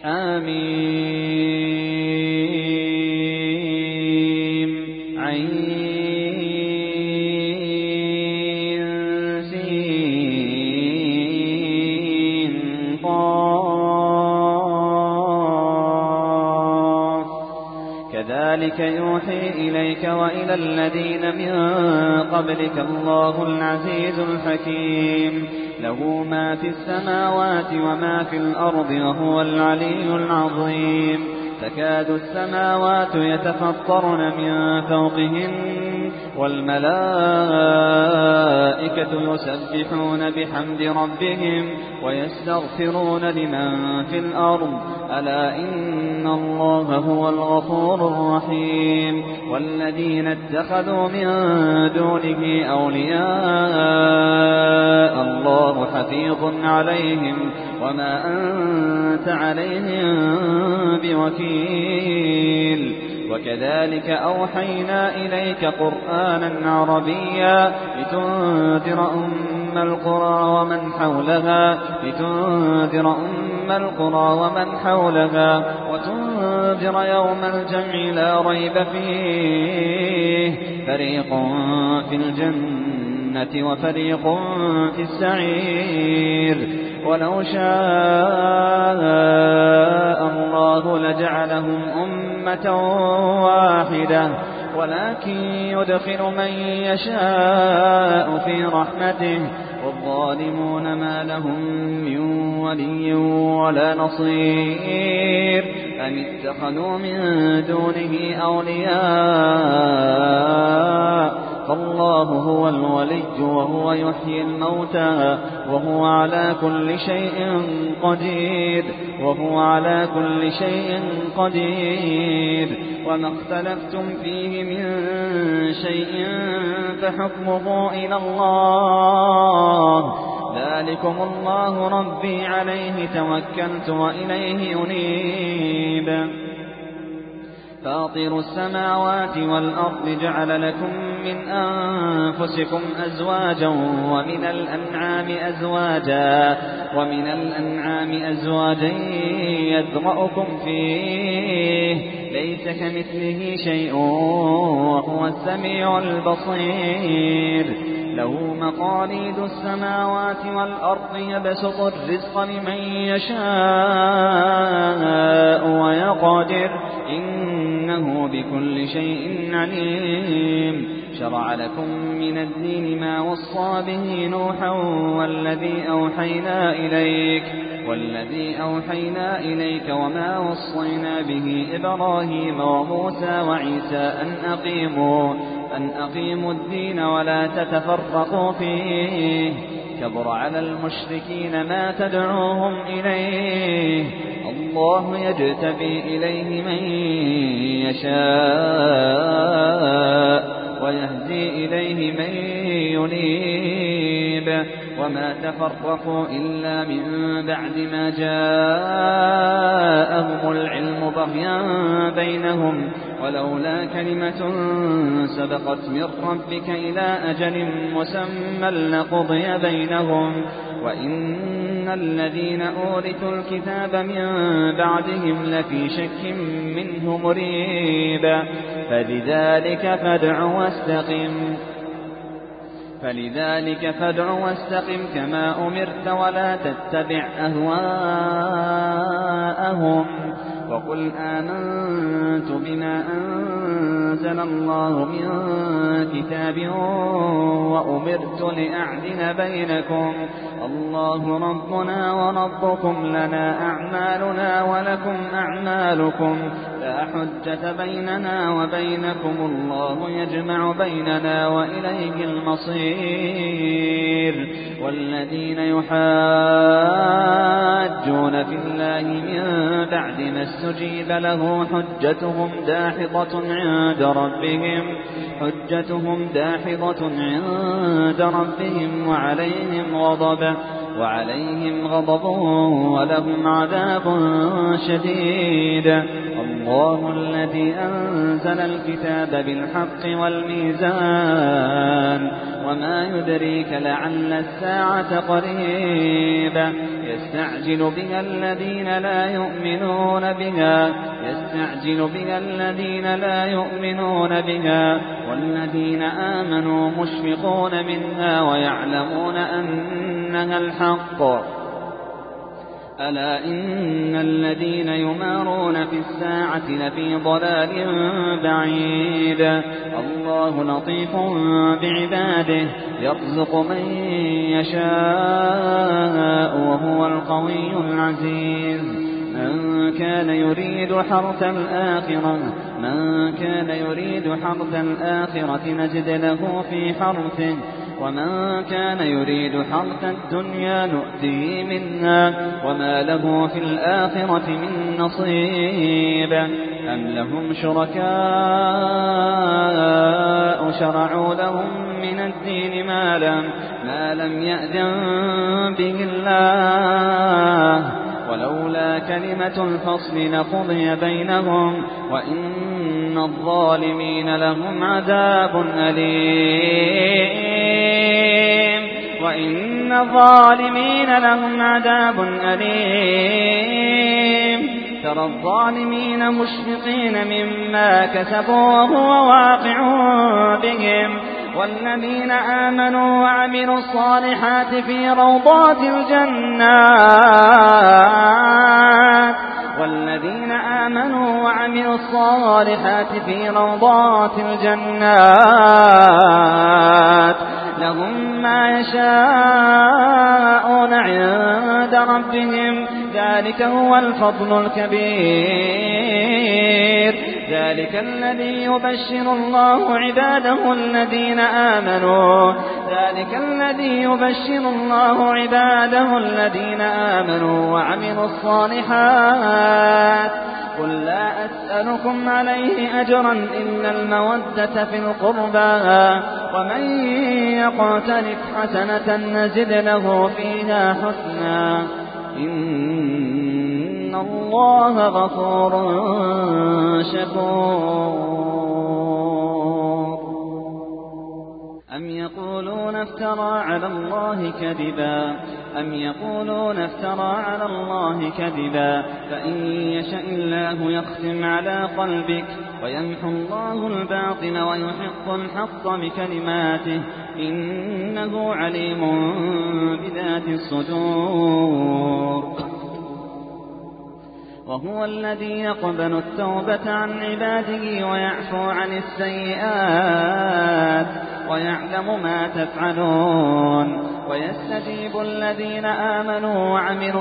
حم عين سين قاف كذلك يوحي إليك وإلى الذين من قبلك الله العزيز الحكيم له ما في السماوات وما في الأرض وهو العلي العظيم تكاد السماوات يتفطرن من فوقهن والملائكة يسبحون بحمد ربهم ويستغفرون لمن في الأرض ألا إن الله هو الغفور الرحيم والذين اتخذوا من دونه أولياء الله حفيظ عليهم وما أنت عليهم بوكيل وكذلك أوحينا إليك قرآنا عربيا لتنذر أم القرى ومن حولها وتنذر يوم الجمع لا ريب فيه فريق في الجنة وفريق في السعير ولو شاء الله لجعلهم أمة واحدة ولكن يدخل من يشاء في رحمته والظالمون ما لهم من ولي ولا نصير أم اتخذوا من دونه أولياء فالله هو الولي وهو يحيي الموتى وهو على كل شيء قدير وما اختلفتم فيه من شيء فحكمه إلى الله ذلكم الله ربي عليه توكلت وإليه أنيب فاطر السماوات والأرض جعل لكم من أنفسكم أزواجا ومن الأنعام أزواجا يذرأكم فيه ليس كمثله شيء وهو السميع البصير له مقاليد السماوات والأرض يبسط الرزق لمن يشاء ويقدر إنه بكل شيء عليم شرع لكم من الدين ما وصى به نوحا والذي أوحينا إليك وما وصينا به إبراهيم وموسى وعيسى أن أقيموا الدين ولا تتفرقوا فيه كبر على المشركين ما تدعوهم إليه الله يجتبي إليه من يشاء ويهدي إليه من ينيب وما تفرقوا إلا من بعد ما جاءهم العلم بغيا بينهم ولولا كلمة سبقت من ربك إلى أجل مسمى لقضي بينهم وإن الذين أورثوا الكتاب من بعدهم لفي شك منه مريب فلذلك فادع واستقم كما أمرت ولا تتبع أهواءهم وقل آمنت بما أنزل الله من كتاب وأمرت لأعدل بينكم الله ربنا وربكم لنا أعمالنا ولكم أعمالكم لا حجة بيننا وبينكم الله يجمع بيننا وإليه المصير والذين يحاجون في الله من بعد ما استجيب له حجتهم داحضة عند ربهم وعليهم غضب ولهم عذاب شديد الله الذي أنزل الكتاب بالحق والميزان وما يدريك لعل الساعة قريبة يستعجل بها الذين لا يؤمنون بها والذين آمنوا مشفقون منها ويعلمون أنها الحق ألا إن الذين يمارون في الساعة لفي ضلال بعيد الله لطيف بعباده يرزق من يشاء وهو القوي العزيز من كان يريد حرث الآخرة نجد له في حرثه ومن كان يريد حرث الدنيا نؤتيه منها وما له في الآخرة من نصيب أم لهم شركاء شرعوا لهم من الدين ما لم يأذن به الله ولولا كلمة الفصل لقضي بينهم وإن الظالمين لهم عذاب أليم ترى الظالمين مشفقين مما كسبوا وهو واقع بهم والذين آمنوا وعملوا الصالحات في روضات الجنات لهم ما يشاءون عند ربهم ذلك هو الفضل الكبير ذلك الذي يبشر الله عباده الذين آمنوا وعملوا الصالحات قل لا أسألكم عليه أجرا إلا المودة في القربى ومن يقترف حسنة نزد له فيها حسنا إن الله غفور شكور أم يقولون افترى على الله كذبا فإن يشأ الله يختم على قلبك ويمحو الله الباطل ويحق الحق بكلماته إنه عليم بذات الصدور وهو الذي يقبل التوبة عن عباده ويعفو عن السيئات ويعلم ما تفعلون ويستجيب الذين آمنوا وعملوا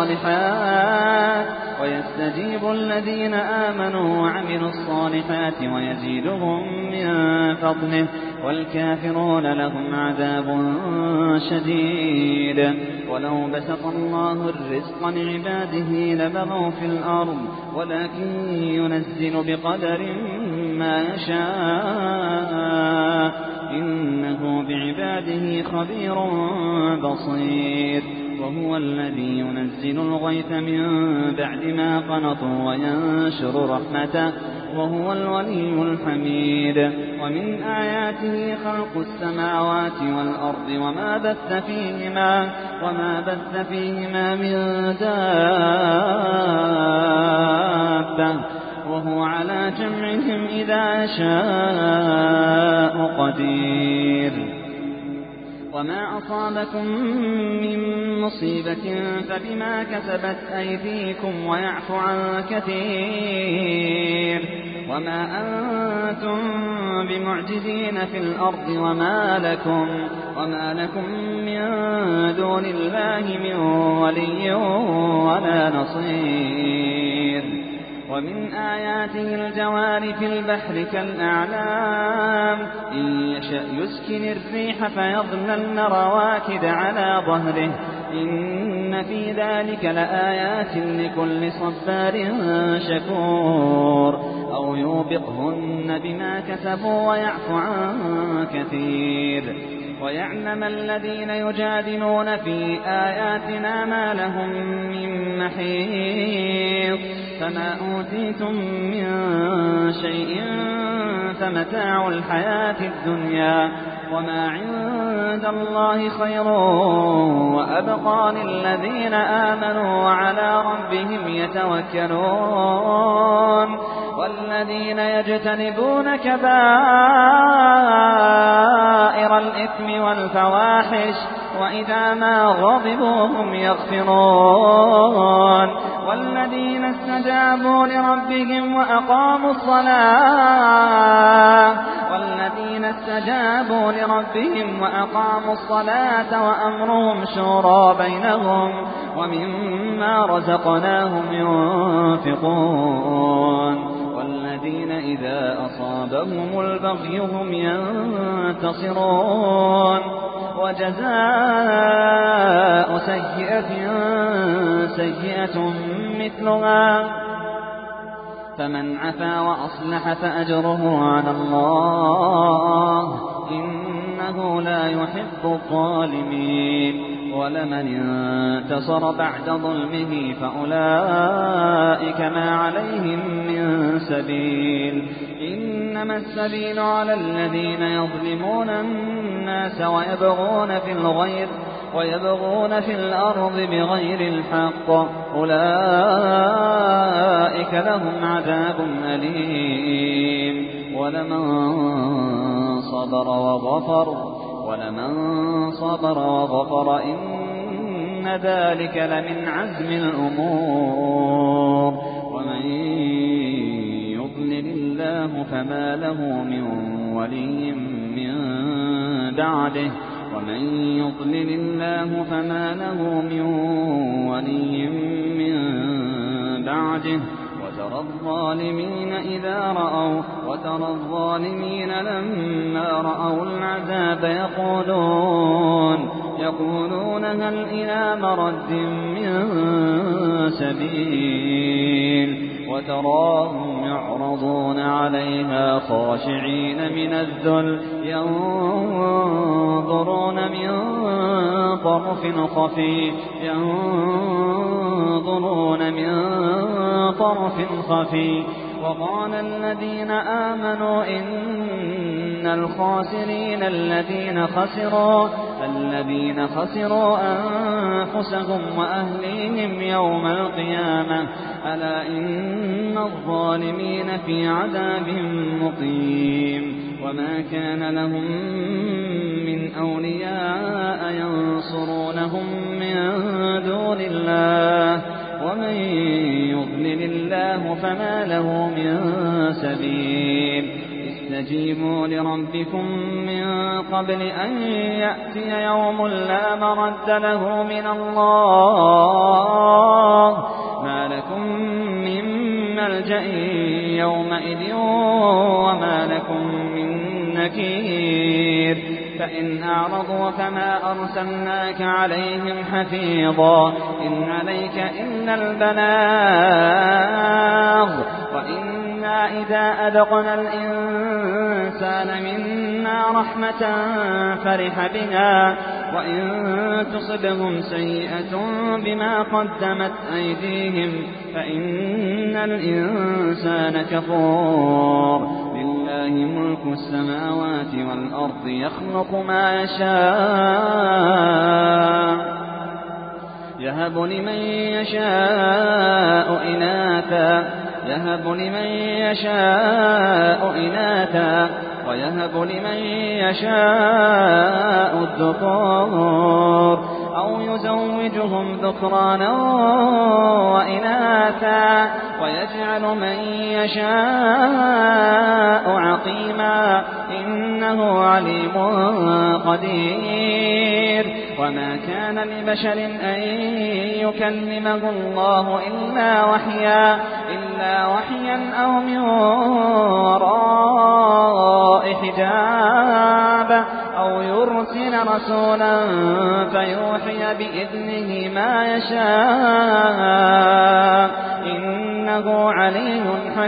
الصالحات ويزيدهم من فضله والكافرون لهم عذاب شديد ولو بسط الله الرزق لعباده لبغوا في الأرض ولكن ينزل بقدر ما يشاء إنه بعباده خبير بصير وهو الذي ينزل الغيث من بعد ما قنطوا وينشر رحمته وهو الولي الحميد ومن آياته خلق السماوات والأرض وما بث فيهما من دابة وهو على جمعهم إذا شاء قدير وما أصابكم من مصيبة فبما كسبت أيديكم ويعفو عن كثير وما أنتم بمعجزين في الأرض وما لكم من دون الله من ولي ولا نصير ومن آياته الجوار في البحر كالأعلام إن يشأ يسكن الريح فيظللن رواكد على ظهره إن في ذلك لآيات لكل صبار شكور أو يوبقهن بما كسبوا ويعفو عن كثير ويعلم الذين يجادلون في آياتنا ما لهم من محيص بَصِيرٌ فما أوتيتم من شيء فمتاع الحياة الدنيا وما عند الله خير وأبقى للذين آمنوا وعلى ربهم يتوكلون والذين يجتنبون كبائر الإثم والفواحش وإذا ما غضبوا هم يغفرون والذين استجابوا لربهم وأقاموا الصلاة وأمرهم شورى بينهم ومما رزقناهم ينفقون والذين إذا أصابهم البغي هم ينتصرون وجزاء سيئة مثلها فمن عفا وأصلح فأجره على الله إنه لا يحب الظالمين ولمن انتصر بعد ظلمه فأولئك ما عليهم من سبيل إنما السبيل على الذين يظلمون الناس ويبغون في الأرض بغير الحق أولئك لهم عذاب أليم ولمن صبر وغفر إن ذلك لمن عزم الأمور ومن يضلل الله فما له من ولي من بعده وترى الظالمين لما رأوا العذاب يقولون هل إلى مرد من سبيل وتراهم يعرضون عليها خاشعين من الذل ينظرون من طرف خفي وقال الذين آمنوا إن الخاسرين الذين خسروا أنفسهم وأهليهم يوم القيامة ألا إن الظالمين في عذاب مقيم وما كان لهم من أولياء ينصرونهم من دون الله ومن يضلل الله فما له من سبيل استجيبوا لربكم من قبل أن يأتي يوم لا مرد له من الله ما لكم من ملجأ يومئذ وما لكم من نكير فإن أعرضوا فما أرسلناك عليهم حفيظا إن عليك إلا البلاغ وإنا إذا أذقنا الإنسان منا رحمة فرح بها وإن تصبهم سيئة بما قدمت أيديهم فإن الإنسان كفور لله ملك السماوات والأرض يخلق ما يشاء يهب لمن يشاء إناثا ويهب لمن يشاء الذكور أو يزوجهم ذكرانا وإناثا ويجعل من يشاء عقيما إنه عليم قدير وما كان لبشر أن يكلمه الله إلا وحيا أو من وراء حجاب أو يرسل رسولا فيوحي بإذنه ما يشاء إنه عليم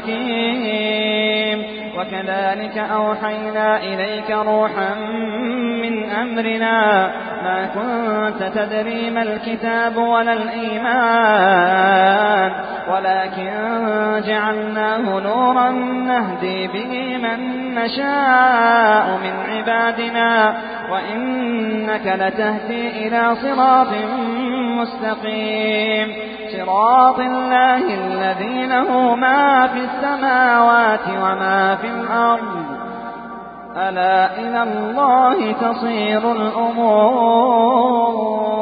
حكيم وكذلك أوحينا إليك روحا من أمرنا ما كنت تدري ما الكتاب ولا الإيمان ولكن جعلناه نورا نهدي به من نشاء من عبادنا وإنك لتهدي إلى صراط مستقيم صراط الله الذي له ما في السماوات وما في الأرض ألا إلى الله تصير الأمور